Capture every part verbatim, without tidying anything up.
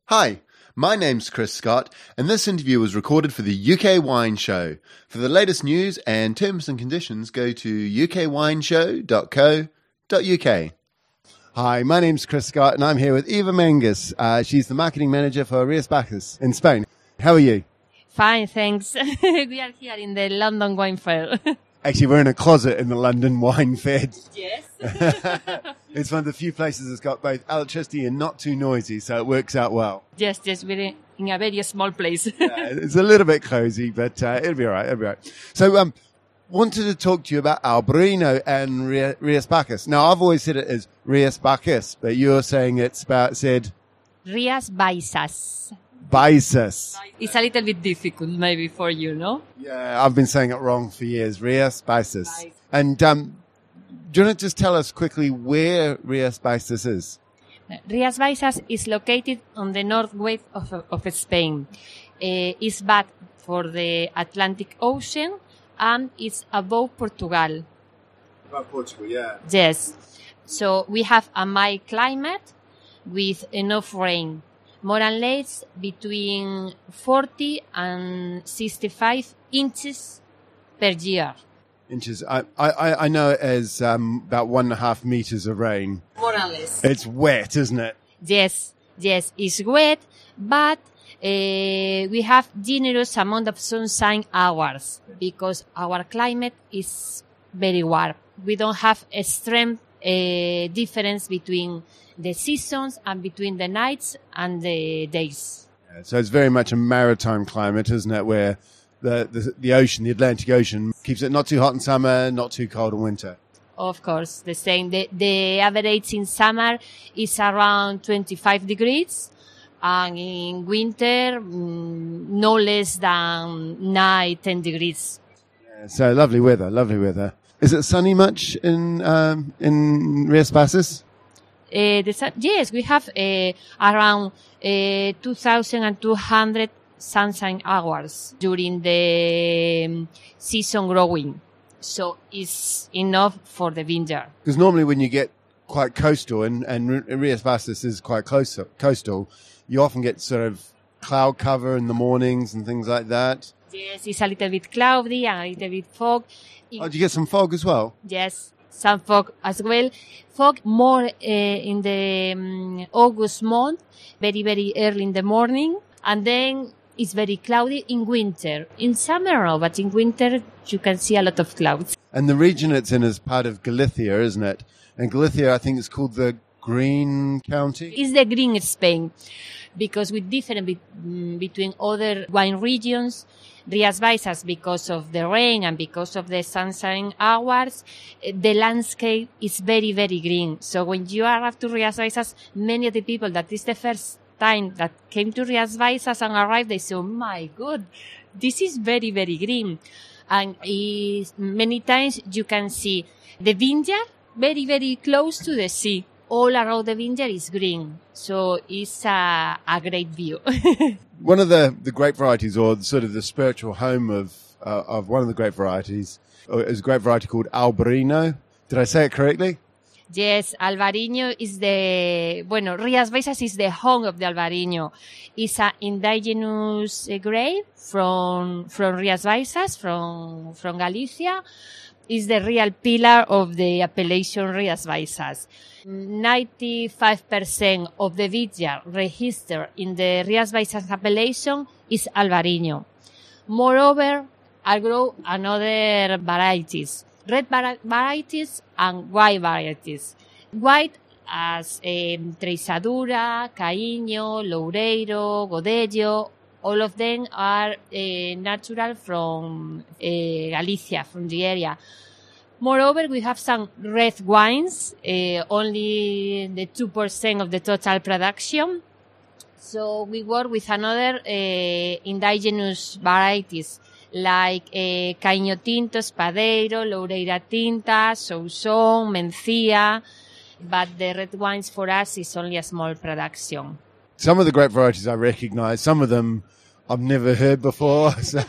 Hi, my name's Chris Scott, and this interview was recorded for the U K Wine Show. For the latest news and terms and conditions, go to u k wine show dot co dot u k. Hi, my name's Chris Scott, and I'm here with Eva Menges. Uh, she's the marketing manager for Rías Baixas in Spain. How are you? Fine, thanks. We are here in the London Wine Fair. Actually, we're in a closet in the London Wine Fair. Yes. It's one of the few places that's got both electricity and not too noisy, so it works out well. Yes, yes, we're in a very small place. Yeah, it's a little bit cozy, but uh, it'll be all right. It'll be all right. So, um, wanted to talk to you about Albarino and Rías Baixas. Now, I've always said it as Rías Baixas, but you're saying it's about said Rías Baixas. Baixas. It's a little bit difficult, maybe for you, no? Yeah, I've been saying it wrong for years. Rías Baixas. And um, do you want to just tell us quickly where Rías Baixas is? Rías Baixas is located on the northwest of, of Spain. Uh, it's back for the Atlantic Ocean and it's above Portugal. Above Portugal, yeah. Yes. So we have a mild climate with enough rain. More or less between forty and sixty-five inches per year. Inches. I, I, I know it as um, about one and a half meters of rain. More or less. It's wet, isn't it? Yes, yes, it's wet, but uh, we have generous amount of sunshine hours because our climate is very warm. We don't have extreme uh, difference between the seasons and between the nights and the days. Yeah, so it's very much a maritime climate, isn't it, where the, the the ocean, the Atlantic Ocean, keeps it not too hot in summer, not too cold in winter. Of course, the same. The, the average in summer is around twenty-five degrees, and in winter, mm, no less than nine, ten degrees. Yeah, so lovely weather, lovely weather. Is it sunny much in um, in Rías Baixas? Uh, the sun, yes, we have uh, around uh, two thousand two hundred sunshine hours during the um, season growing. So it's enough for the vineyard. Because normally when you get quite coastal, and, and Rías Baixas is quite close, coastal, you often get sort of cloud cover in the mornings and things like that. Yes, it's a little bit cloudy and a little bit fog. Oh, do you get some fog as well? Yes, some fog as well. Fog more uh, in the um, August month, very, very early in the morning. And then it's very cloudy in winter. In summer, no, but in winter, you can see a lot of clouds. And the region it's in is part of Galicia, isn't it? And Galicia, I think, is called the Green County. It's the green Spain, because with different be- between other wine regions, Rías Baixas, because of the rain and because of the sunshine hours, the landscape is very, very green. So when you arrive to Rías Baixas, many of the people that is the first time that came to Rías Baixas and arrived, they say, oh my God, this is very, very green. And is, many times you can see the vineyard very, very close to the sea. All around the vineyard is green. So it's a, a great view. One of the, the grape varieties, or sort of the spiritual home of uh, of one of the grape varieties, is a grape variety called Albarino. Did I say it correctly? Yes, Albarino is the, bueno, Rías Baixas is the home of the Albarino. It's an indigenous uh, grape from, from Rías Baixas, from, from Galicia. It's the real pillar of the appellation Rías Baixas. ninety-five percent of the vineyard registered in the Rías Baixas appellation is Albarino. Moreover, I grow another varieties. Red varieties and white varieties. White as um, Treixadura, Caíño, Loureiro, Godello, all of them are uh, natural from uh, Galicia, from the area. Moreover, we have some red wines, uh, only the two percent of the total production. So we work with another uh, indigenous varieties, like uh, Caíño Tinto, Espadeiro, Loureira Tinta, Sousson, Mencia, but the red wines for us is only a small production. Some of the grape varieties I recognise, some of them I've never heard before. So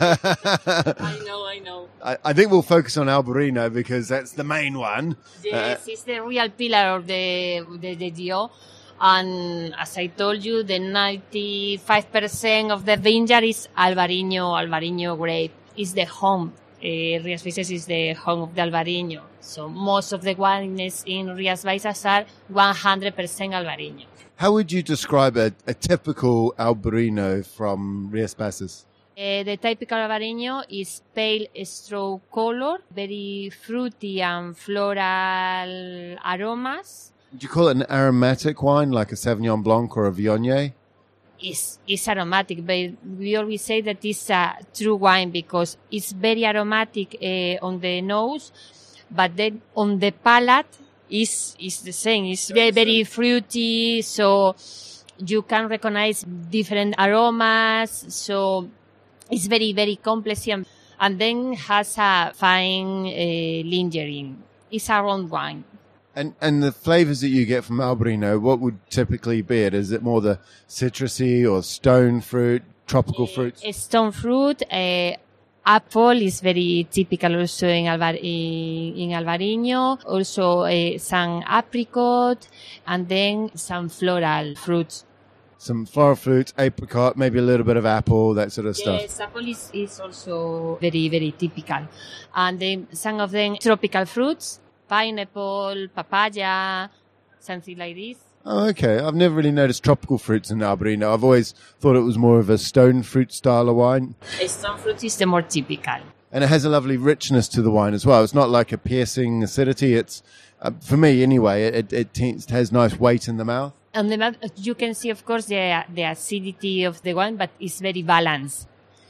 I know, I know. I, I think we'll focus on Albarino because that's the main one. Yes, uh, it's the real pillar of the the, the Dio. And as I told you, the ninety-five percent of the vineyard is Albarino, Albarino grape. Is the home. Uh, Rias Baixas is the home of the Albarino. So most of the wines in Rias Baixas are one hundred percent Albarino. How would you describe a, a typical Albarino from Rias Baixas? Uh, the typical Albarino is pale straw color, very fruity and floral aromas. Would you call it an aromatic wine like a Sauvignon Blanc or a Viognier? It's, it's aromatic, but we always say that it's a true wine because it's very aromatic uh, on the nose, but then on the palate is is the same. It's very, very fruity, so you can recognize different aromas. So it's very, very complex and, and then has a fine uh, lingering. It's a round wine. And and the flavors that you get from Albarino, what would typically be it? Is it more the citrusy or stone fruit, tropical fruits? Uh, stone fruit, uh, apple is very typical also in, Alvar- in, in Albarino. Also uh, some apricot and then some floral fruits. Some floral fruits, apricot, maybe a little bit of apple, that sort of stuff. Yes, apple is, is also very, very typical. And then some of them tropical fruits. Pineapple, papaya, something like this. Oh, okay. I've never really noticed tropical fruits in Albarino. I've always thought it was more of a stone fruit style of wine. Stone fruit is the more typical. And it has a lovely richness to the wine as well. It's not like a piercing acidity. It's, uh, for me anyway, it, it, it has nice weight in the mouth. And the mouth, you can see, of course, the, the acidity of the wine, but it's very balanced.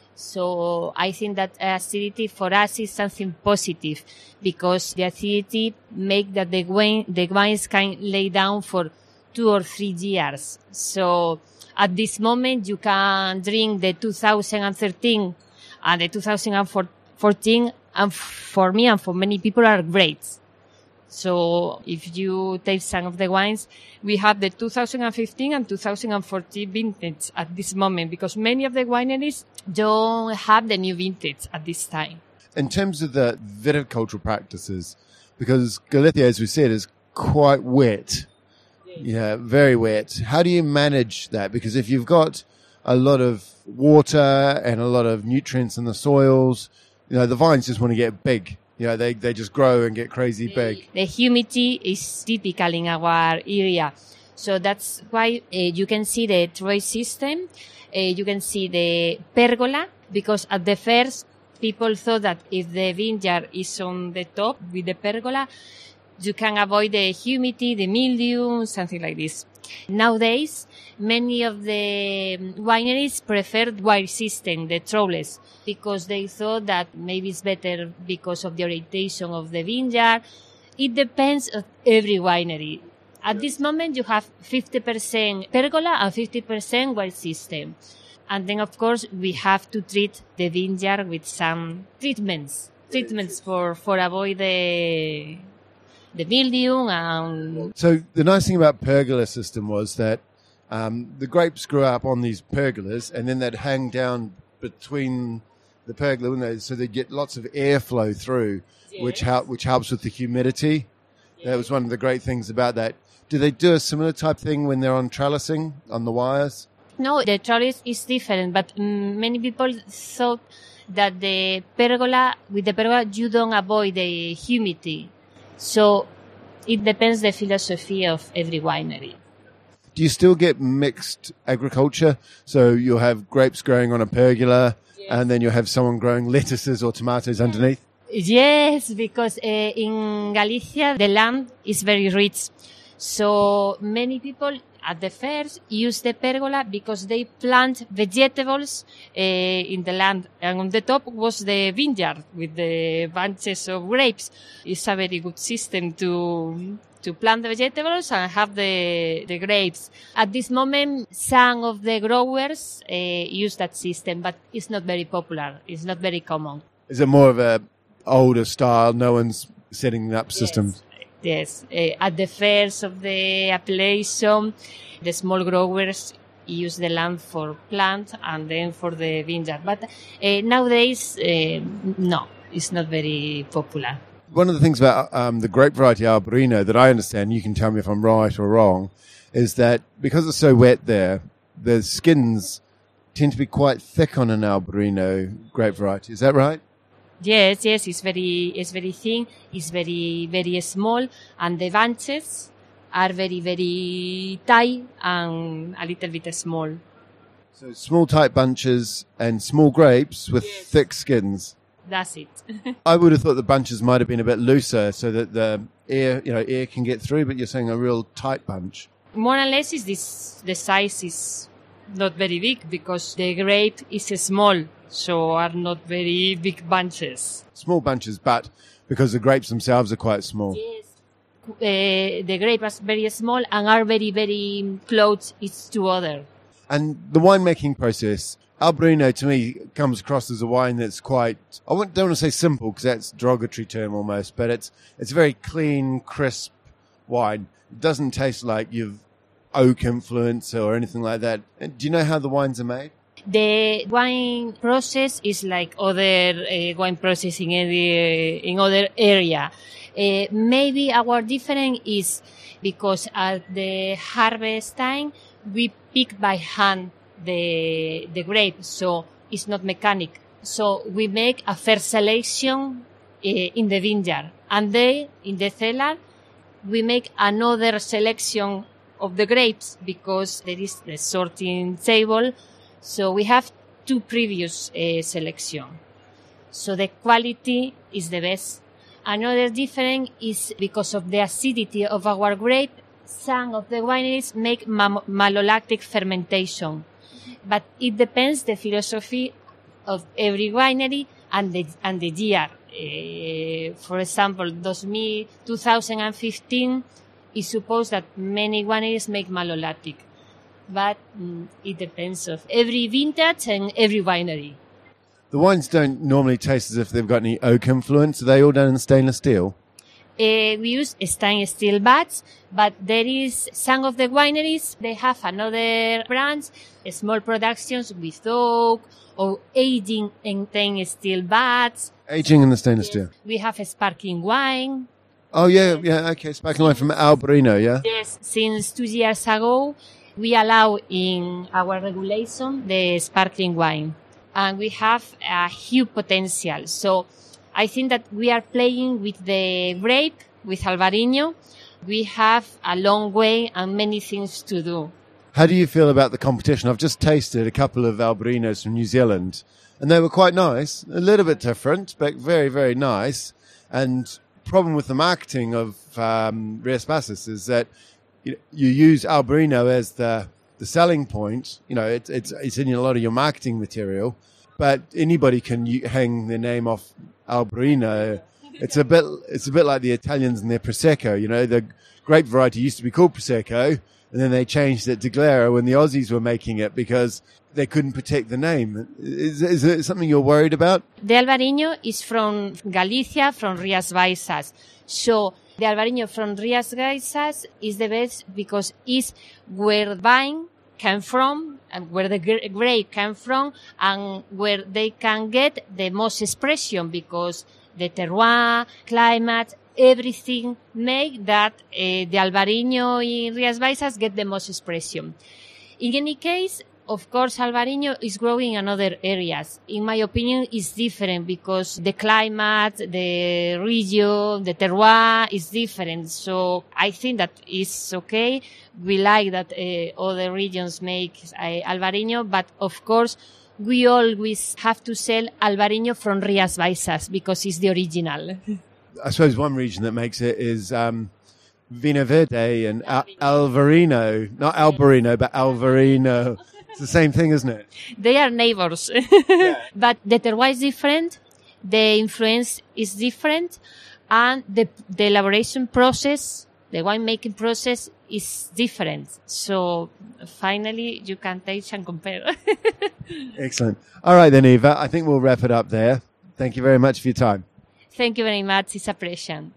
So I think that acidity for us is something positive because the acidity make that the wine, the wines can lay down for two or three years. So at this moment you can drink the two thousand thirteen and the two thousand fourteen, and for me and for many people are great. So if you taste some of the wines, we have the two thousand fifteen and two thousand fourteen vintage at this moment because many of the wineries don't have the new vintage at this time. In terms of the viticultural practices, because Galicia, as we said, is quite wet. Yeah, very wet. How do you manage that? Because if you've got a lot of water and a lot of nutrients in the soils, you know, the vines just want to get big. You know, they, they just grow and get crazy the, big. The humidity is typical in our area. So that's why uh, you can see the Troy system. Uh, you can see the pergola, because at the first, people thought that if the vineyard is on the top with the pergola, you can avoid the humidity, the mildew, something like this. Nowadays, many of the wineries prefer the wire system, the trellis, because they thought that maybe it's better because of the orientation of the vineyard. It depends on every winery. At this moment, you have fifty percent pergola and fifty percent wire system. And then, of course, we have to treat the vineyard with some treatments, treatments for, for avoid the... the mildew and... So the nice thing about pergola system was that um, the grapes grew up on these pergolas and then they'd hang down between the pergola, wouldn't they? So they'd get lots of airflow through, yes. which, help, which helps with the humidity. Yes. That was one of the great things about that. Do they do a similar type thing when they're on trellising, on the wires? No, the trellis is different, but um, many people thought that the pergola, with the pergola, you don't avoid the humidity. So it depends the philosophy of every winery. Do you still get mixed agriculture? So you'll have grapes growing on a pergola, yes. and then you'll have someone growing lettuces or tomatoes underneath? Yes, because uh, in Galicia the land is very rich. So many people at the first use the pergola because they plant vegetables uh, in the land. And on the top was the vineyard with the bunches of grapes. It's a very good system to to plant the vegetables and have the, the grapes. At this moment, some of the growers uh, use that system, but it's not very popular. It's not very common. Is it more of a older style? No one's setting up systems? Yes. Yes, uh, at the fairs of the appellation, the small growers use the land for plant and then for the vineyard. But uh, nowadays, uh, no, it's not very popular. One of the things about um, the grape variety Albarino that I understand, you can tell me if I'm right or wrong, is that because it's so wet there, the skins tend to be quite thick on an Albarino grape variety. Is that right? Yes, yes, it's very, it's very thin, it's very, very small, and the bunches are very, very tight and a little bit small. So small, tight bunches and small grapes with Yes. thick skins. That's it. I would have thought the bunches might have been a bit looser so that the air, you know, air can get through, but you're saying a real tight bunch. More or less, is this the size is not very big because the grape is small, so are not very big bunches. Small bunches, but because the grapes themselves are quite small. Yes. Uh, the grape is very small and are very, very close each to other. And the winemaking process, Albarino to me comes across as a wine that's quite, I don't want to say simple because that's a derogatory term almost, but it's it's a very clean, crisp wine. It doesn't taste like you've oak influence or anything like that. And do you know how the wines are made? The wine process is like other uh, wine process in any, in other area. Uh, maybe our difference is because at the harvest time we pick by hand the the grape, so it's not mechanic. So we make a first selection uh, in the vineyard, and then in the cellar we make another selection of the grapes because there is the sorting table. So we have two previous uh, selection. So the quality is the best. Another difference is because of the acidity of our grape. Some of the wineries make ma- malolactic fermentation, but it depends the philosophy of every winery and the and the year. Uh, for example, two thousand fifteen is supposed that many wineries make malolactic, but mm, it depends of every vintage and every winery. The wines don't normally taste as if they've got any oak influence. Are they all done in stainless steel? Uh, we use stainless steel vats, but there is some of the wineries, they have another brands, small productions with oak or aging in stainless steel vats. Aging in the stainless Yes. steel. We have a sparkling wine. Oh, yeah, yeah, okay. Sparkling wine from Albarino, yeah? Yes, since two years ago, we allow in our regulation the sparkling wine. And we have a huge potential. So I think that we are playing with the grape, with Albarino. We have a long way and many things to do. How do you feel about the competition? I've just tasted a couple of Albarinos from New Zealand, and they were quite nice, a little bit different, but very, very nice. And problem with the marketing of um, Rias Baixas is that you, you use Albarino as the the selling point. You know, it's it's it's in a lot of your marketing material, but anybody can u- hang their name off Albarino. It's a bit it's a bit like the Italians and their Prosecco. You know, the grape variety used to be called Prosecco, and then they changed it to Glera when the Aussies were making it because they couldn't protect the name. Is, is it something you're worried about? The Albarino is from Galicia, from Rias Baixas. So the Albarino from Rias Baixas is the best because it's where vine came from and where the gra- grape came from and where they can get the most expression because the terroir, climate, everything make that uh, the Albarino in Rias Baixas get the most expression. In any case, of course, Albarino is growing in other areas. In my opinion, it's different because the climate, the region, the terroir is different. So I think that it's okay. We like that uh, other regions make uh, Albarino, but of course, we always have to sell Albarino from Rias Baixas because it's the original. I suppose one region that makes it is um, Vino Verde and Al- Alvarino. Not Albarino, but Alvarino. It's the same thing, isn't it? They are neighbors. But the terroir is different, the influence is different, and the, the elaboration process, the winemaking process is different. So finally, you can taste and compare. Excellent. All right then, Eva. I think we'll wrap it up there. Thank you very much for your time. Thank you very much. It's a pleasure.